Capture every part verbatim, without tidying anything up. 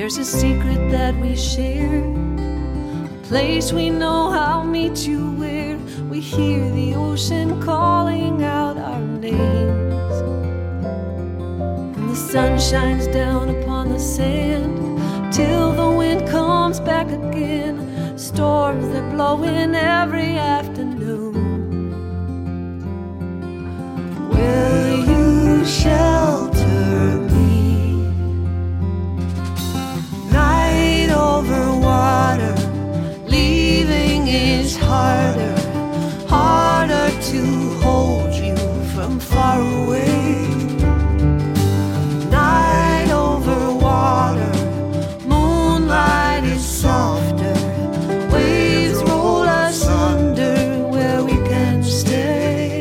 There's a secret that we share, a place we know I'll meet you where we hear the ocean calling out our names, and the sun shines down upon the sand till the wind comes back again. Storms that blow in every afternoon. Will you shelter me? Night over water, leaving is harder, harder to hold you from far away. Night over water, moonlight is softer, waves roll us under where we can stay.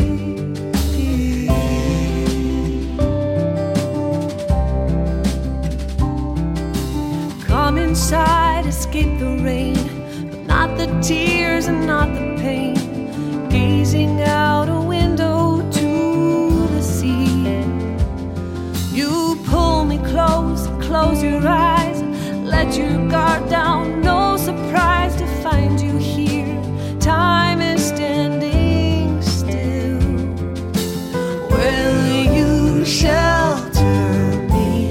Come inside, escape the rain, but not the tears and not the pain. Gazing out a window to the sea, you pull me close, close your eyes, let your guard down. No surprise to find you here. Time is standing still. Will you shelter me?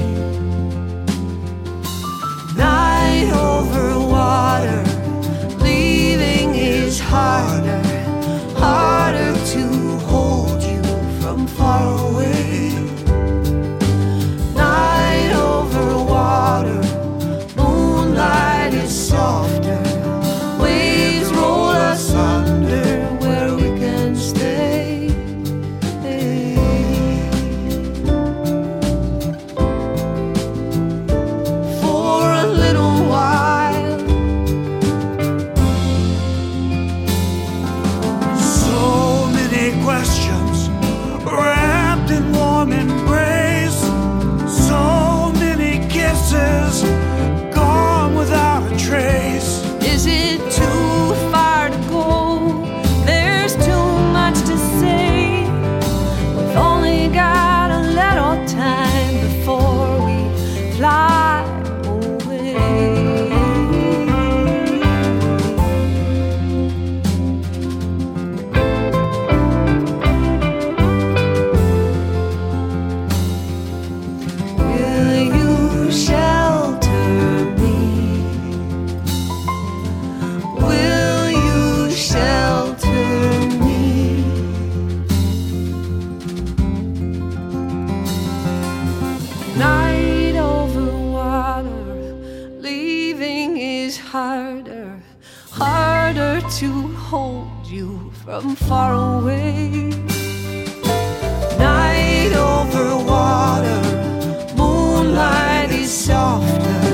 Night over water, leaving is harder, harder to hold you from far away. Night over water, moonlight is softer, waves roll us under where we can stay. For a little while, So many questions wrapped in warm embrace, so many kisses gone without a trace. is it too far to go? There's too much to say. We've only got a little time before we fly away. Will you shelter me? Will you shelter me? Night over water, leaving is harder, harder to hold you from far away. Night over water, moonlight is softer,